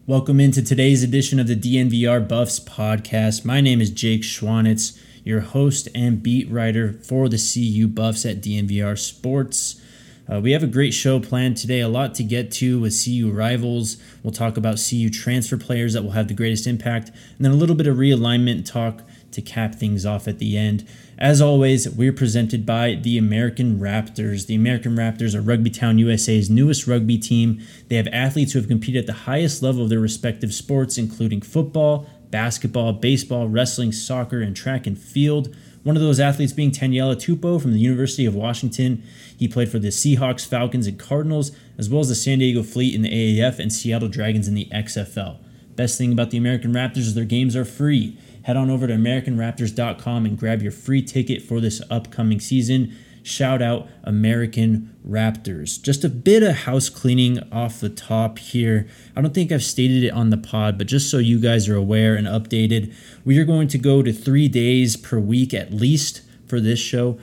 Welcome into today's edition of the DNVR Buffs podcast. My name is Jake Schwanitz, your host and beat writer for the CU Buffs at DNVR Sports. We have a great show planned today, a lot to get to with CU rivals. We'll talk about CU transfer players that will have the greatest impact, and then a little bit of realignment talk to cap things off at the end. As always, we're presented by the American Raptors. The American Raptors are Rugby Town USA's newest rugby team. They have athletes who have competed at the highest level of their respective sports, including football, basketball, baseball, wrestling, soccer, and track and field. One of those athletes being Taniela Tupou from the University of Washington. He played for the Seahawks, Falcons, and Cardinals, as well as the San Diego Fleet in the AAF and Seattle Dragons in the XFL. Best thing about the American Raptors is their games are free. Head on over to AmericanRaptors.com and grab your free ticket for this upcoming season. Shout out American Raptors. Just a bit of house cleaning off the top here. I don't think I've stated it on the pod, but just so you guys are aware and updated, we are going to go to 3 days per week at least for this show.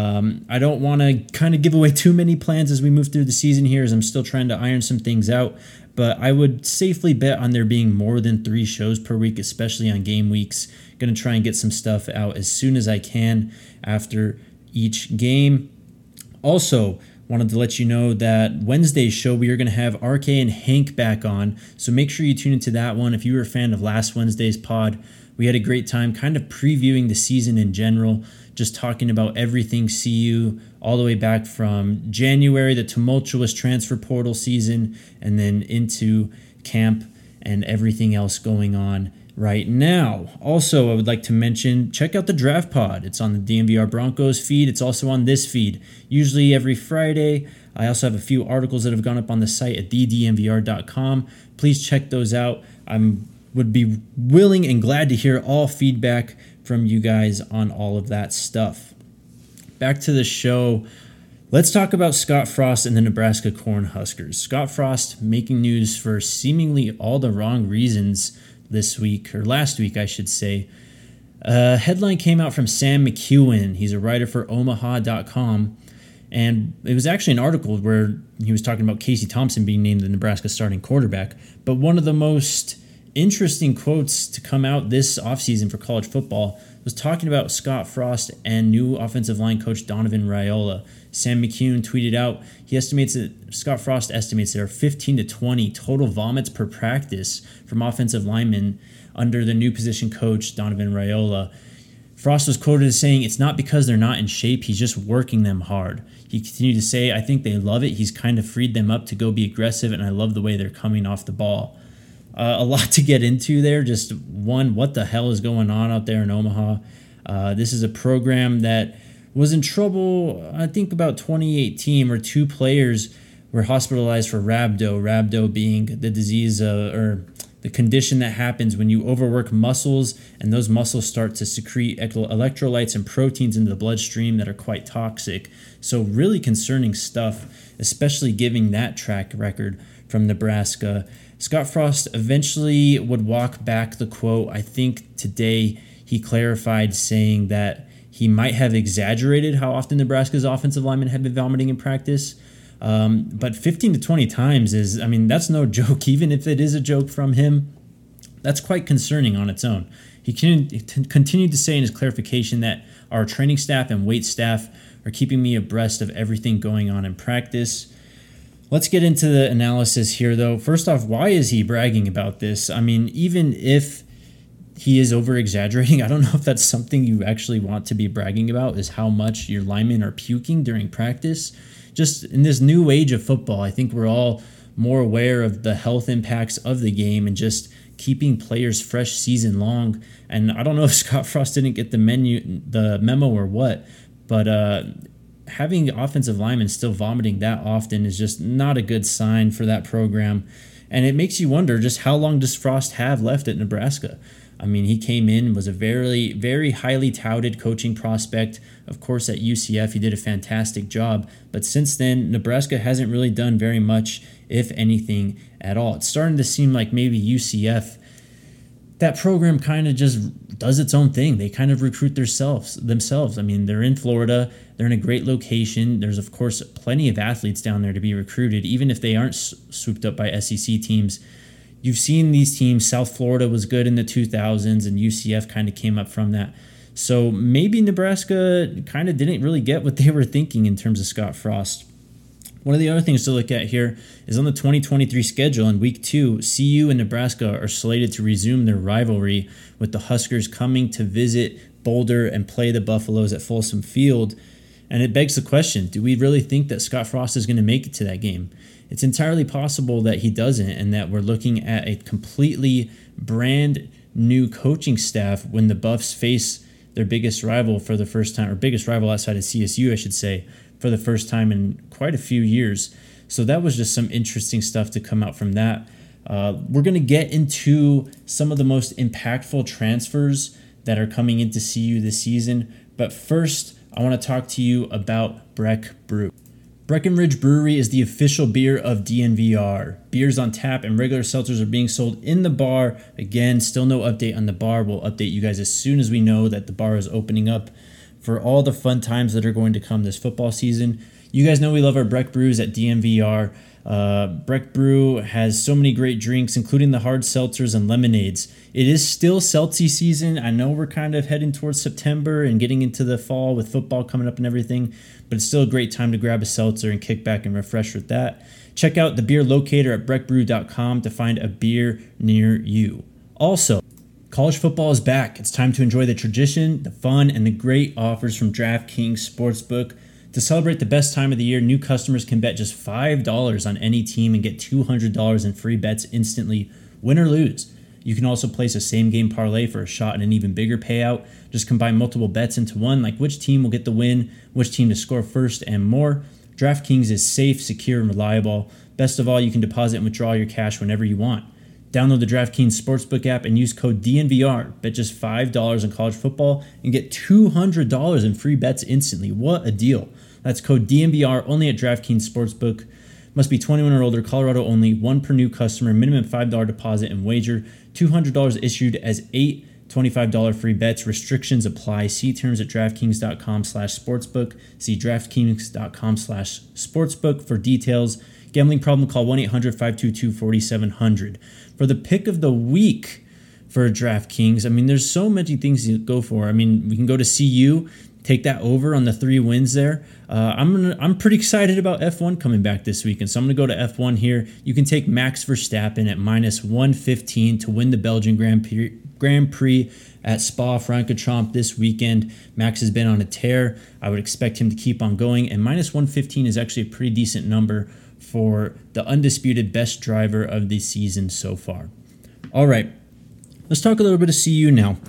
I don't want to kind of give away too many plans as we move through the season here, as I'm still trying to iron some things out. But I would safely bet on there being more than 3 shows per week, especially on game weeks. Going to try and get some stuff out as soon as I can after each game. Also, wanted to let you know that Wednesday's show, we are going to have RK and Hank back on. So make sure you tune into that one. If you were a fan of last Wednesday's pod, we had a great time kind of previewing the season in general, just talking about everything CU all the way back from January, the tumultuous transfer portal season, and then into camp and everything else going on right now. Also, I would like to mention, check out the Draft Pod. It's on the DNVR Broncos feed. It's also on this feed, usually every Friday. I also have a few articles that have gone up on the site at thednvr.com. Please check those out. Would be willing and glad to hear all feedback from you guys on all of that stuff. Back to the show. Let's talk about Scott Frost and the Nebraska Cornhuskers. Scott Frost making news for seemingly all the wrong reasons this week, or last week, I should say. A headline came out from Sam McEwen. He's a writer for Omaha.com. And it was actually an article where he was talking about Casey Thompson being named the Nebraska starting quarterback. But one of the most interesting quotes to come out this offseason for college football was talking about Scott Frost and new offensive line coach Donovan Raiola. Sam McEwen tweeted out, Scott Frost estimates there are 15 to 20 total vomits per practice from offensive linemen under the new position coach Donovan Raiola. Frost was quoted as saying, "It's not because they're not in shape, he's just working them hard." He continued to say, "I think they love it. He's kind of freed them up to go be aggressive, and I love the way they're coming off the ball." A lot to get into there. Just one, what the hell is going on out there in Omaha? This is a program that was in trouble, I think, about 2018, where 2 players were hospitalized for rhabdo. Rhabdo being the disease or the condition that happens when you overwork muscles, and those muscles start to secrete electrolytes and proteins into the bloodstream that are quite toxic. So really concerning stuff, especially given that track record from Nebraska. Scott Frost eventually would walk back the quote. I think today he clarified, saying that he might have exaggerated how often Nebraska's offensive linemen have been vomiting in practice. But 15 to 20 times that's no joke. Even if it is a joke from him, that's quite concerning on its own. He continued to say in his clarification that our training staff and weight staff are keeping me abreast of everything going on in practice. Let's get into the analysis here, though. First off, why is he bragging about this? I mean, even if he is over-exaggerating, I don't know if that's something you actually want to be bragging about, is how much your linemen are puking during practice. Just in this new age of football, I think we're all more aware of the health impacts of the game and just keeping players fresh season long. And I don't know if Scott Frost didn't get the memo or what, but having offensive linemen still vomiting that often is just not a good sign for that program. And it makes you wonder just how long does Frost have left at Nebraska? I mean, he came in, was a very, very highly touted coaching prospect. Of course, at UCF, he did a fantastic job. But since then, Nebraska hasn't really done very much, if anything, at all. It's starting to seem like maybe UCF, that program kind of just does its own thing. They kind of recruit themselves. I mean, they're in Florida. They're in a great location. There's, of course, plenty of athletes down there to be recruited, even if they aren't swooped up by SEC teams. You've seen these teams. South Florida was good in the 2000s, and UCF kind of came up from that. So maybe Nebraska kind of didn't really get what they were thinking in terms of Scott Frost. One of the other things to look at here is on the 2023 schedule in Week 2, CU and Nebraska are slated to resume their rivalry, with the Huskers coming to visit Boulder and play the Buffaloes at Folsom Field. And it begs the question, do we really think that Scott Frost is going to make it to that game? It's entirely possible that he doesn't, and that we're looking at a completely brand new coaching staff when the Buffs face their biggest rival for the first time, or biggest rival outside of CSU, I should say, for the first time in quite a few years. So that was just some interesting stuff to come out from that. We're going to get into some of the most impactful transfers that are coming into CU this season. But first, I want to talk to you about Breck Brew. Breckenridge Brewery is the official beer of DNVR. Beers on tap and regular seltzers are being sold in the bar. Again, still no update on the bar. We'll update you guys as soon as we know that the bar is opening up for all the fun times that are going to come this football season. You guys know we love our Breck Brews at DNVR. Breck Brew has so many great drinks, including the hard seltzers and lemonades. It is still seltzy season. I know we're kind of heading towards September and getting into the fall with football coming up and everything, but it's still a great time to grab a seltzer and kick back and refresh with that. Check out the beer locator at breckbrew.com to find a beer near you. Also, college football is back. It's time to enjoy the tradition, the fun, and the great offers from DraftKings Sportsbook. To celebrate the best time of the year, new customers can bet just $5 on any team and get $200 in free bets instantly, win or lose. You can also place a same-game parlay for a shot at an even bigger payout. Just combine multiple bets into one, like which team will get the win, which team to score first, and more. DraftKings is safe, secure, and reliable. Best of all, you can deposit and withdraw your cash whenever you want. Download the DraftKings Sportsbook app and use code DNVR. Bet just $5 on college football and get $200 in free bets instantly. What a deal. That's code DNVR only at DraftKings Sportsbook. Must be 21 or older, Colorado only, one per new customer, minimum $5 deposit and wager. $200 issued as 8 $25 free bets. Restrictions apply. See terms at DraftKings.com/sportsbook. See DraftKings.com/sportsbook for details. Gambling problem, call 1-800-522-4700. For the pick of the week for DraftKings, I mean, there's so many things to go for. I mean, we can go to CU, take that over on the 3 wins there. I'm pretty excited about F1 coming back this week, and so I'm going to go to F1 here. You can take Max Verstappen at -115 to win the Belgian Grand Prix at Spa-Francorchamps this weekend. Max has been on a tear. I would expect him to keep on going, and -115 is actually a pretty decent number for the undisputed best driver of the season so far. All right, let's talk a little bit of CU now.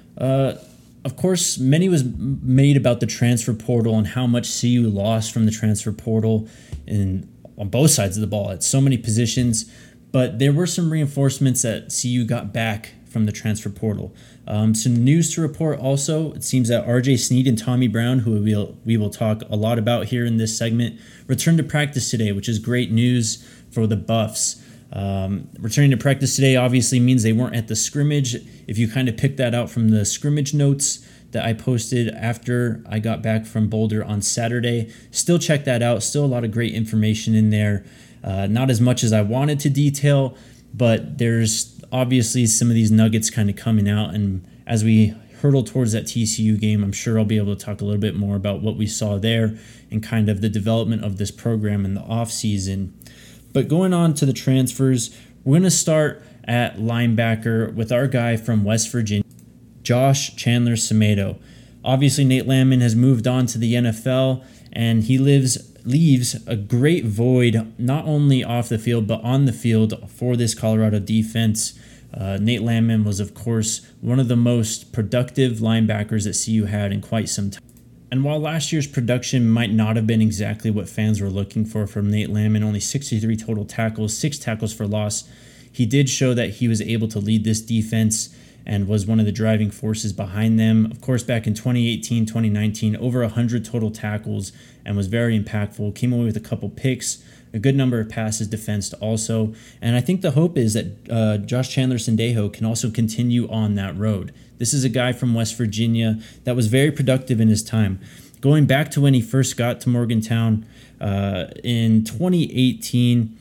Of course, many was made about the transfer portal and how much CU lost from the transfer portal on both sides of the ball at so many positions, but there were some reinforcements that CU got back from the transfer portal. Some news to report also. It seems that RJ Sneed and Tommy Brown, who we will talk a lot about here in this segment, returned to practice today, which is great news for the Buffs. Returning to practice today obviously means they weren't at the scrimmage. If you kind of pick that out from the scrimmage notes that I posted after I got back from Boulder on Saturday, still check that out. Still a lot of great information in there. Not as much as I wanted to detail, but there's obviously some of these nuggets kind of coming out, and as we hurtle towards that TCU game, I'm sure I'll be able to talk a little bit more about what we saw there and kind of the development of this program in the offseason. But going on to the transfers, we're going to start at linebacker with our guy from West Virginia, Josh Chandler Semedo. Obviously, Nate Landman has moved on to the NFL, and he leaves a great void, not only off the field, but on the field for this Colorado defense. Nate Landman was, of course, one of the most productive linebackers that CU had in quite some time. And while last year's production might not have been exactly what fans were looking for from Nate Landman, only 63 total tackles, 6 tackles for loss, he did show that he was able to lead this defense and was one of the driving forces behind them. Of course, back in 2018, 2019, over 100 total tackles and was very impactful. Came away with a couple picks, a good number of passes defensed also. And I think the hope is that Josh Chandler Sendejo can also continue on that road. This is a guy from West Virginia that was very productive in his time. Going back to when he first got to Morgantown in 2018,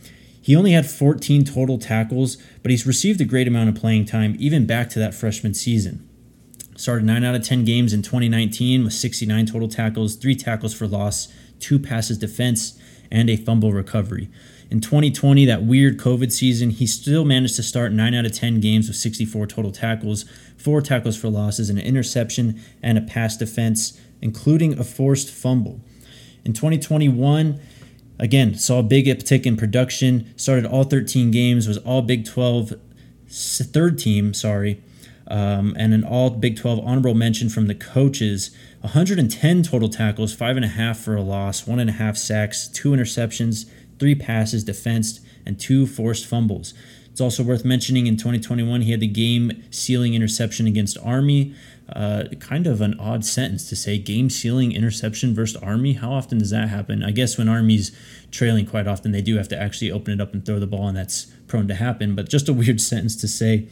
He only had 14 total tackles, but he's received a great amount of playing time, even back to that freshman season. Started 9 out of 10 games in 2019 with 69 total tackles, 3 tackles for loss, 2 passes defense, and a fumble recovery. In 2020, that weird COVID season, he still managed to start 9 out of 10 games with 64 total tackles, 4 tackles for losses, an interception, and a pass defense, including a forced fumble. In 2021, again, saw a big uptick in production, started all 13 games, was all Big 12 third team, and an all Big 12 honorable mention from the coaches. 110 total tackles, 5.5 for a loss, 1.5 sacks, 2 interceptions, 3 passes defensed, and 2 forced fumbles. It's also worth mentioning in 2021 he had the game-sealing interception against Army. Kind of an odd sentence to say, game-sealing interception versus Army. How often does that happen? I guess when Army's trailing quite often, they do have to actually open it up and throw the ball, and that's prone to happen. But just a weird sentence to say.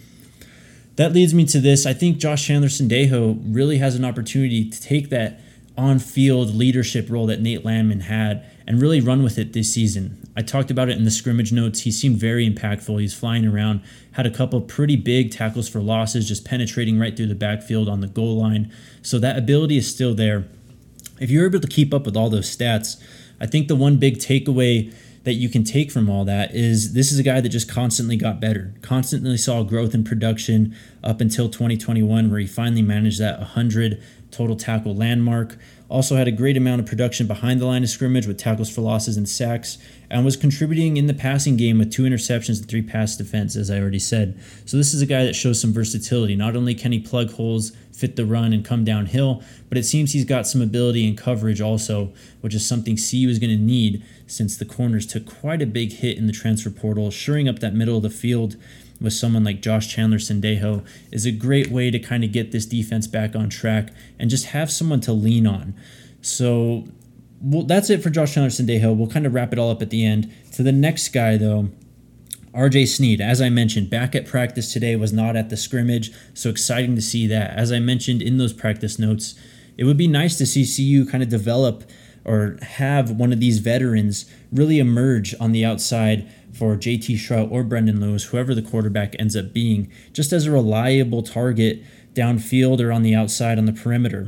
That leads me to this. I think Josh Chandler-Sendejo really has an opportunity to take that on-field leadership role that Nate Landman had and really run with it this season. I talked about it in the scrimmage notes. He seemed very impactful. He's flying around, had a couple pretty big tackles for losses, just penetrating right through the backfield on the goal line. So that ability is still there. If you're able to keep up with all those stats, I think the one big takeaway that you can take from all that is this is a guy that just constantly got better, constantly saw growth in production up until 2021, where he finally managed that 100 total tackle landmark. Also had a great amount of production behind the line of scrimmage with tackles for losses and sacks, and was contributing in the passing game with 2 interceptions and 3 pass defense, as I already said. So this is a guy that shows some versatility. Not only can he plug holes, fit the run, and come downhill, but it seems he's got some ability in coverage also, which is something CU is going to need since the corners took quite a big hit in the transfer portal. Shoring up that middle of the field with someone like Josh Chandler-Sendejo is a great way to kind of get this defense back on track and just have someone to lean on. So that's it for Josh Chandler-Sendejo. We'll kind of wrap it all up at the end. To the next guy, though, RJ Sneed, as I mentioned, back at practice today, was not at the scrimmage, so exciting to see that. As I mentioned in those practice notes, it would be nice to see CU kind of develop or have one of these veterans really emerge on the outside for JT Shrout or Brendan Lewis, whoever the quarterback ends up being, just as a reliable target downfield or on the outside on the perimeter.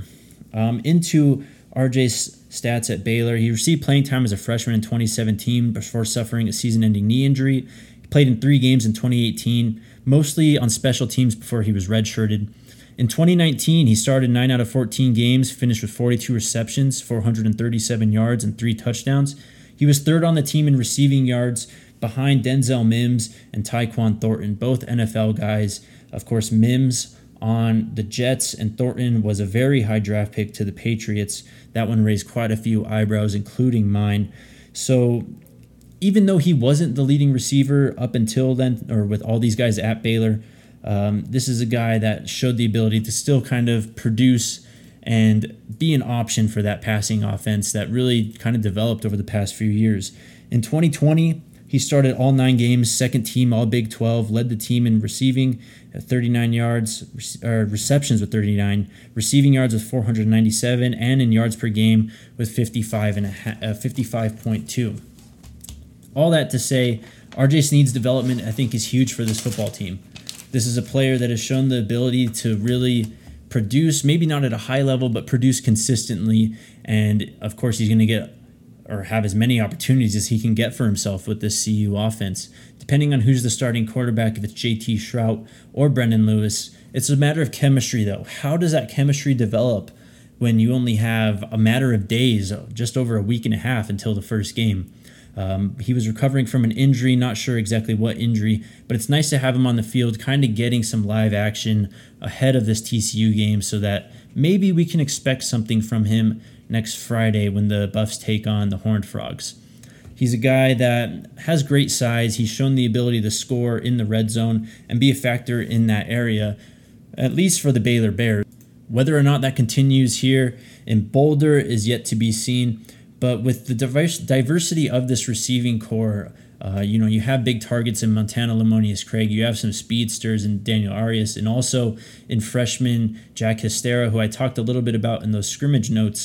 Into RJ's stats at Baylor, he received playing time as a freshman in 2017 before suffering a season-ending knee injury. He played in 3 games in 2018, mostly on special teams before he was redshirted. In 2019, he started 9 out of 14 games, finished with 42 receptions, 437 yards, and 3 touchdowns. He was 3rd on the team in receiving yards behind Denzel Mims and Tyquan Thornton, both NFL guys. Of course, Mims on the Jets, and Thornton was a very high draft pick to the Patriots. That one raised quite a few eyebrows, including mine. So even though he wasn't the leading receiver up until then, or with all these guys at Baylor, this is a guy that showed the ability to still kind of produce and be an option for that passing offense that really kind of developed over the past few years. In 2020, he started all 9 games, 2nd team All Big 12, led the team in receiving at 39 yards, receptions with 39, receiving yards with 497, and in yards per game with 55.2. All that to say, RJ Sneed's development, I think, is huge for this football team. This is a player that has shown the ability to really produce, maybe not at a high level, but produce consistently. And of course, he's going to get or have as many opportunities as he can get for himself with this CU offense. Depending on who's the starting quarterback, if it's JT Shrout or Brendan Lewis, it's a matter of chemistry, though. How does that chemistry develop when you only have a matter of days, just over a week and a half until the first game? He was recovering from an injury, not sure exactly what injury, but it's nice to have him on the field, kind of getting some live action ahead of this TCU game so that maybe we can expect something from him next Friday when the Buffs take on the Horned Frogs. He's a guy that has great size. He's shown the ability to score in the red zone and be a factor in that area, at least for the Baylor Bears. Whether or not that continues here in Boulder is yet to be seen. But with the diversity of this receiving core, you have big targets in Montana Lamonius Craig. You have some speedsters in Daniel Arias, and also in freshman Jack Histera, who I talked a little bit about in those scrimmage notes.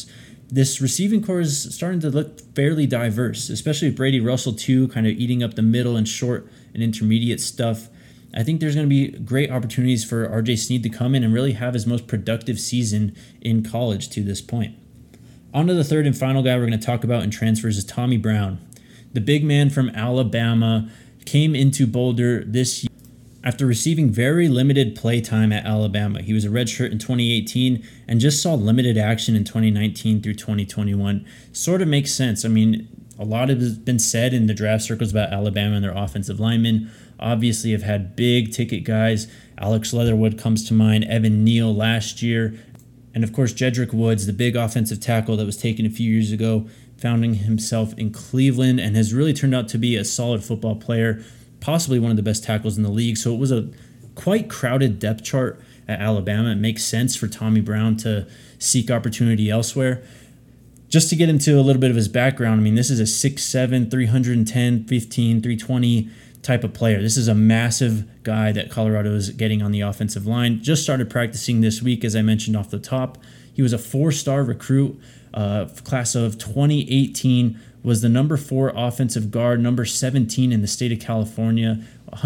this receiving core is starting to look fairly diverse, especially with Brady Russell too, kind of eating up the middle and short and intermediate stuff. I think there's going to be great opportunities for RJ Sneed to come in and really have his most productive season in college to this point. On to the third and final guy we're going to talk about in transfers is Tommy Brown. The big man from Alabama came into Boulder this year after receiving very limited play time at Alabama. He was a redshirt in 2018 and just saw limited action in 2019 through 2021. Sort of makes sense. I mean, a lot has been said in the draft circles about Alabama and their offensive linemen. Obviously, have had big ticket guys. Alex Leatherwood comes to mind, Evan Neal last year, and of course, Jedrick Woods, the big offensive tackle that was taken a few years ago, founding himself in Cleveland and has really turned out to be a solid football player, possibly one of the best tackles in the league. So it was a quite crowded depth chart at Alabama. It makes sense for Tommy Brown to seek opportunity elsewhere. Just to get into a little bit of his background, I mean, this is a 6'7", 310, 15, 320 type of player. This is a massive guy that Colorado is getting on the offensive line. Just started practicing this week, as I mentioned off the top. He was a 4-star recruit, class of 2018, was the number 4 offensive guard, number 17 in the state of California,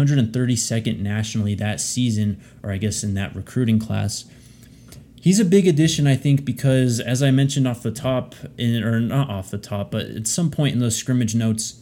132nd nationally that season, or I guess in that recruiting class. He's a big addition, I think, because as I mentioned off the top, or not off the top, but at some point in those scrimmage notes,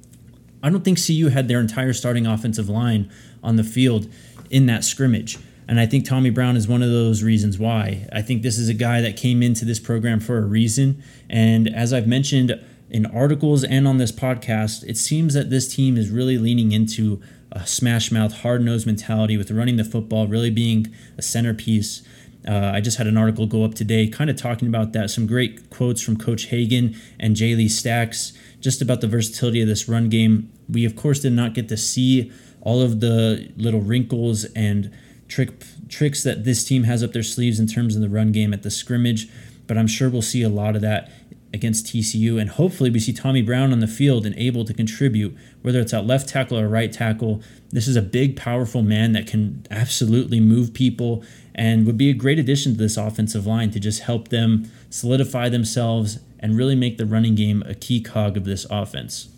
I don't think CU had their entire starting offensive line on the field in that scrimmage. And I think Tommy Brown is one of those reasons why. I think this is a guy that came into this program for a reason. And as I've mentioned in articles and on this podcast, it seems that this team is really leaning into a smash-mouth, hard-nosed mentality with running the football really being a centerpiece. I just had an article go up today kind of talking about that. Some great quotes from Coach Hagan and Jay Lee Stacks just about the versatility of this run game. We, of course, did not get to see all of the little wrinkles and tricks that this team has up their sleeves in terms of the run game at the scrimmage, but I'm sure we'll see a lot of that against TCU, and hopefully we see Tommy Brown on the field and able to contribute, whether it's at left tackle or right tackle. This is a big, powerful man that can absolutely move people and would be a great addition to this offensive line to just help them solidify themselves and really make the running game a key cog of this offense.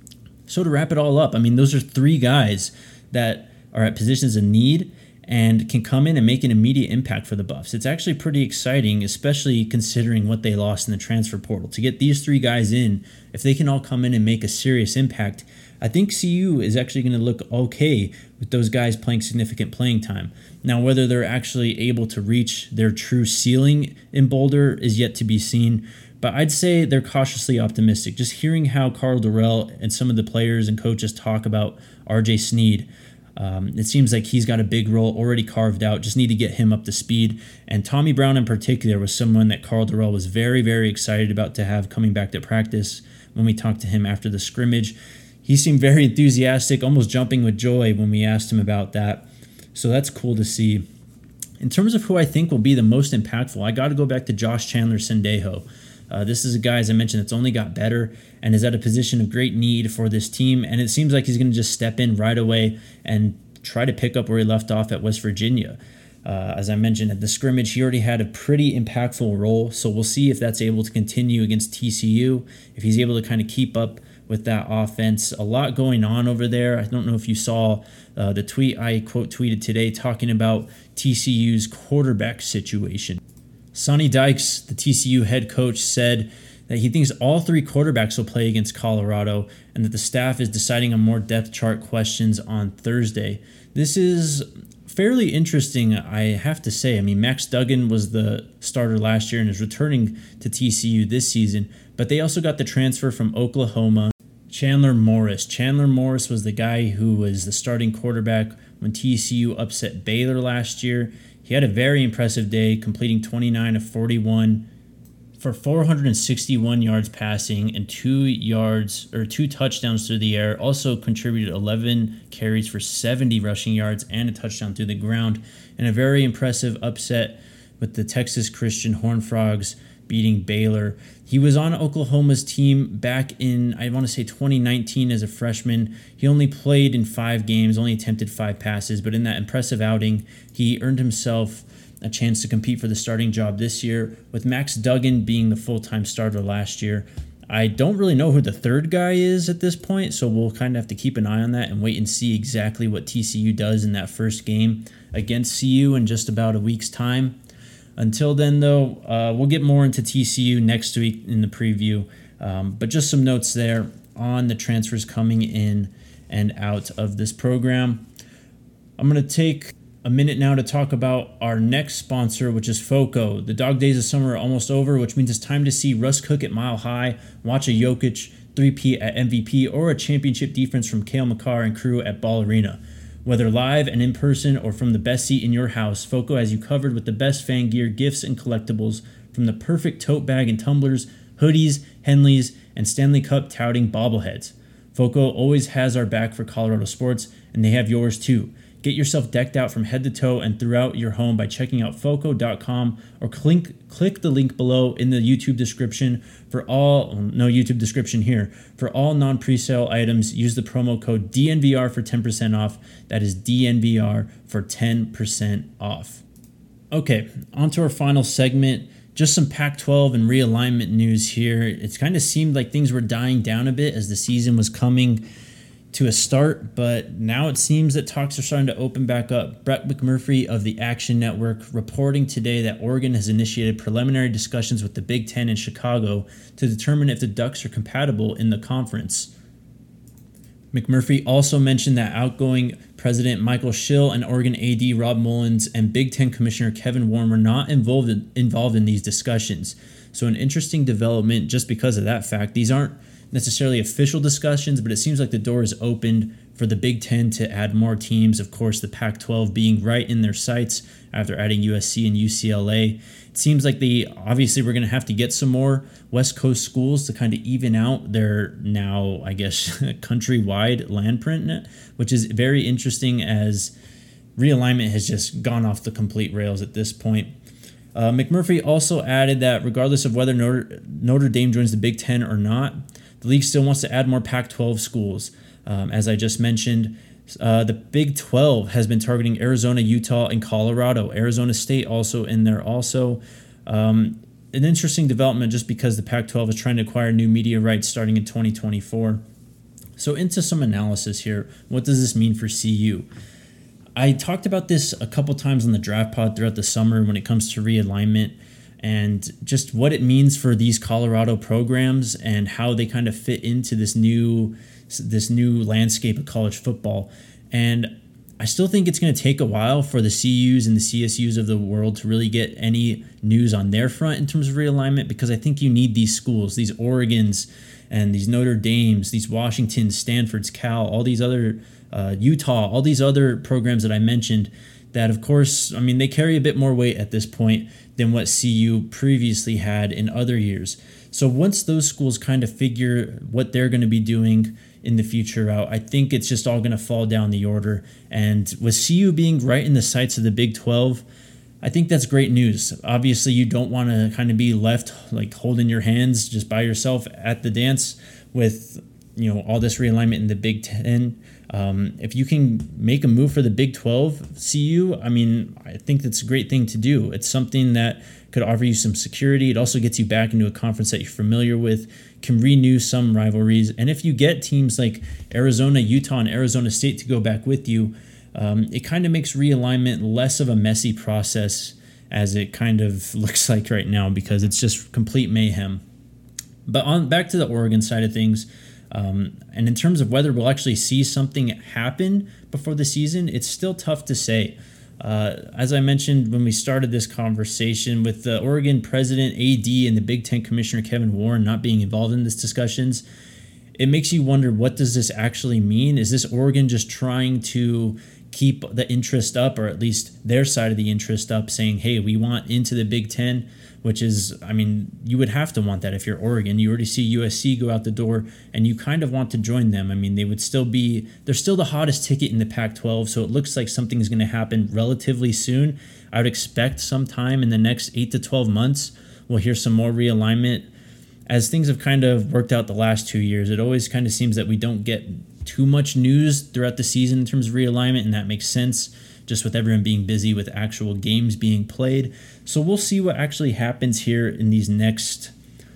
So to wrap it all up, I mean, those are 3 guys that are at positions of need and can come in and make an immediate impact for the Buffs. It's actually pretty exciting, especially considering what they lost in the transfer portal. To get these 3 guys in, if they can all come in and make a serious impact, I think CU is actually going to look okay with those guys playing significant playing time. Now, whether they're actually able to reach their true ceiling in Boulder is yet to be seen, but I'd say they're cautiously optimistic. Just hearing how Karl Dorrell and some of the players and coaches talk about RJ Sneed, it seems like he's got a big role already carved out. Just need to get him up to speed. And Tommy Brown in particular was someone that Karl Dorrell was very, very excited about to have coming back to practice when we talked to him after the scrimmage. He seemed very enthusiastic, almost jumping with joy when we asked him about that. So that's cool to see. In terms of who I think will be the most impactful, I got to go back to Josh Chandler-Sendejo. This is a guy, as I mentioned, that's only got better and is at a position of great need for this team. And it seems like he's going to just step in right away and try to pick up where he left off at West Virginia. As I mentioned, at the scrimmage, he already had a pretty impactful role. So we'll see if that's able to continue against TCU, if he's able to kind of keep up with that offense. A lot going on over there. I don't know if you saw the tweet I quote tweeted today talking about TCU's quarterback situation. Sonny Dykes, the TCU head coach, said that he thinks all 3 quarterbacks will play against Colorado and that the staff is deciding on more depth chart questions on Thursday. This is fairly interesting, I have to say. I mean, Max Duggan was the starter last year and is returning to TCU this season, but they also got the transfer from Oklahoma, Chandler Morris. Chandler Morris was the guy who was the starting quarterback when TCU upset Baylor last year. He had a very impressive day, completing 29 of 41 for 461 yards passing and 2 touchdowns through the air. Also contributed 11 carries for 70 rushing yards and a touchdown through the ground. And a very impressive upset with the Texas Christian Horned Frogs beating Baylor. He was on Oklahoma's team back in, I want to say 2019 as a freshman. He only played in 5 games, only attempted 5 passes, but in that impressive outing, he earned himself a chance to compete for the starting job this year, with Max Duggan being the full-time starter last year. I don't really know who the third guy is at this point, so we'll kind of have to keep an eye on that and wait and see exactly what TCU does in that first game against CU in just about a week's time. Until then, though, we'll get more into TCU next week in the preview, but just some notes there on the transfers coming in and out of this program. I'm going to take a minute now to talk about our next sponsor, which is FOCO. The dog days of summer are almost over, which means it's time to see Russ cook at Mile High, watch a Jokic 3P at MVP, or a championship defense from Cale Makar and crew at Ball Arena. Whether live and in person or from the best seat in your house, FOCO has you covered with the best fan gear, gifts, and collectibles, from the perfect tote bag and tumblers, hoodies, Henleys, and Stanley Cup touting bobbleheads. FOCO always has our back for Colorado sports, and they have yours too. Get yourself decked out from head to toe and throughout your home by checking out foco.com or click the link below in the YouTube description for all, no YouTube description here, for all non-presale items. Use the promo code DNVR for 10% off. That is DNVR for 10% off. Okay, on to our final segment. Just some Pac-12 and realignment news here. It's kind of seemed like things were dying down a bit as the season was coming to a start, but now it seems that talks are starting to open back up. Brett McMurphy of the Action Network reporting today that Oregon has initiated preliminary discussions with the Big Ten in Chicago to determine if the Ducks are compatible in the conference. McMurphy also mentioned that outgoing President Michael Schill and Oregon AD Rob Mullins and Big Ten Commissioner Kevin Warren were not involved in these discussions. So an interesting development just because of that fact. These aren't necessarily official discussions, but it seems like the door is opened for the Big Ten to add more teams. Of course, the Pac-12 being right in their sights after adding USC and UCLA. It seems like obviously we're going to have to get some more West Coast schools to kind of even out their now, I guess, countrywide land print, which is very interesting as realignment has just gone off the complete rails at this point. McMurphy also added that regardless of whether Notre Dame joins the Big Ten or not, the league still wants to add more Pac-12 schools. As I just mentioned, the Big 12 has been targeting Arizona, Utah, and Colorado. Arizona State also in there also. An interesting development just because the Pac-12 is trying to acquire new media rights starting in 2024. So into some analysis here. What does this mean for CU? I talked about this a couple times on the draft pod throughout the summer when it comes to realignment and just what it means for these Colorado programs and how they kind of fit into this new landscape of college football. And I still think it's going to take a while for the CUs and the CSUs of the world to really get any news on their front in terms of realignment, because I think you need these schools, these Oregons and these Notre Dames, these Washingtons, Stanfords, Cal, all these other Utah, all these other programs that I mentioned that, of course, I mean, they carry a bit more weight at this point than what CU previously had in other years. So once those schools kind of figure what they're going to be doing in the future out, I think it's just all going to fall down the order. And with CU being right in the sights of the Big 12, I think that's great news. Obviously, you don't want to kind of be left like holding your hands just by yourself at the dance with, you know, all this realignment in the Big 10. If you can make a move for the Big 12 CU, I mean, I think that's a great thing to do. It's something that could offer you some security. It also gets you back into a conference that you're familiar with, can renew some rivalries. And if you get teams like Arizona, Utah, and Arizona State to go back with you, it kind of makes realignment less of a messy process as it kind of looks like right now, because it's just complete mayhem. But back to the Oregon side of things, and in terms of whether we'll actually see something happen before the season, it's still tough to say. As I mentioned when we started this conversation, with the Oregon president, AD, and the Big Ten commissioner, Kevin Warren, not being involved in these discussions, it makes you wonder, what does this actually mean? Is this Oregon just trying to keep the interest up, or at least their side of the interest up, saying, hey, we want into the Big Ten, which is, I mean, you would have to want that if you're Oregon. You already see USC go out the door, and you kind of want to join them. I mean, they're still the hottest ticket in the Pac-12, so it looks like something is going to happen relatively soon. I would expect sometime in the next 8 to 12 months, we'll hear some more realignment. As things have kind of worked out the last 2 years, it always kind of seems that we don't get too much news throughout the season in terms of realignment, and that makes sense just with everyone being busy with actual games being played. So we'll see what actually happens here in these next,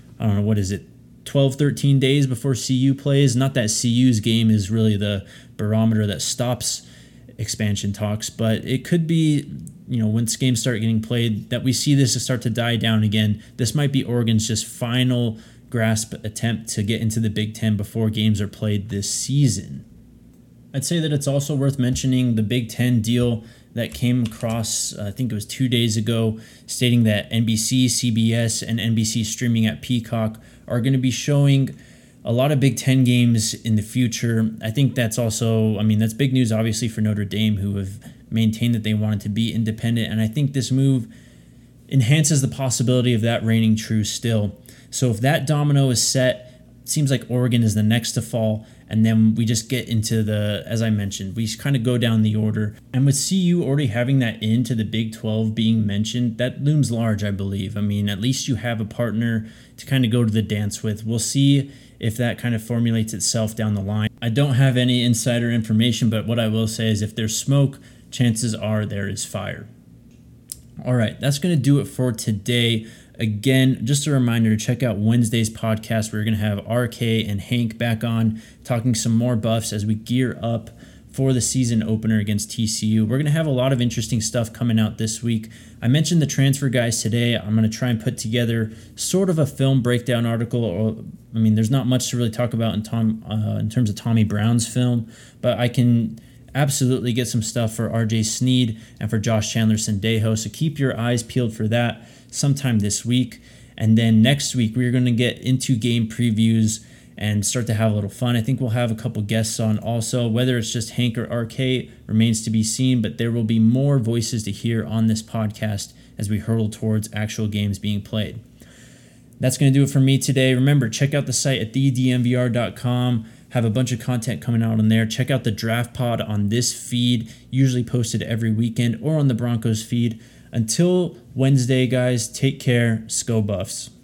12, 13 days before CU plays. Not that CU's game is really the barometer that stops expansion talks, but it could be, once games start getting played, that we see this start to die down again. This might be Oregon's just final grasp attempt to get into the Big Ten before games are played this season. I'd say that it's also worth mentioning the Big Ten deal that came across, I think it was 2 days ago, stating that NBC, CBS, and NBC streaming at Peacock are going to be showing a lot of Big Ten games in the future. I think that's also, that's big news obviously for Notre Dame, who have maintained that they wanted to be independent. And I think this move enhances the possibility of that reigning true still. So if that domino is set, it seems like Oregon is the next to fall. And then we just get into as I mentioned, we kind of go down the order. And with CU already having that into the Big 12 being mentioned, that looms large, I believe. At least you have a partner to kind of go to the dance with. We'll see if that kind of formulates itself down the line. I don't have any insider information, but what I will say is if there's smoke, chances are there is fire. All right, that's going to do it for today. Again, just a reminder to check out Wednesday's podcast. We're going to have RK and Hank back on talking some more Buffs as we gear up for the season opener against TCU. We're going to have a lot of interesting stuff coming out this week. I mentioned the transfer guys today. I'm going to try and put together sort of a film breakdown article. There's not much to really talk about in terms of Tommy Brown's film, but I can absolutely get some stuff for RJ Sneed and for Josh Chandler-Sendejo. So keep your eyes peeled for that sometime this week. And then next week, we're going to get into game previews and start to have a little fun. I think we'll have a couple guests on also. Whether it's just Hank or RK remains to be seen, but there will be more voices to hear on this podcast as we hurtle towards actual games being played. That's going to do it for me today. Remember, check out the site at thedmvr.com. Have a bunch of content coming out on there. Check out the Draft Pod on this feed, usually posted every weekend, or on the Broncos feed. Until Wednesday, guys, take care. Go Buffs.